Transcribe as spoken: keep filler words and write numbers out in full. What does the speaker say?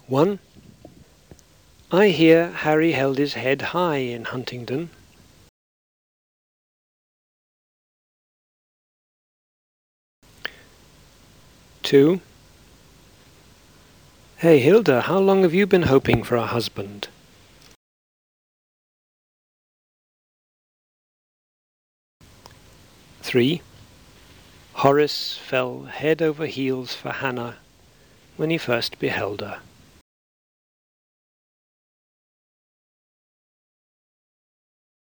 one. I hear Harry held his head high in Huntingdon. two. Hey Hilda, how long have you been hoping for a husband? three. Horace fell head over heels for Hannah when he first beheld her.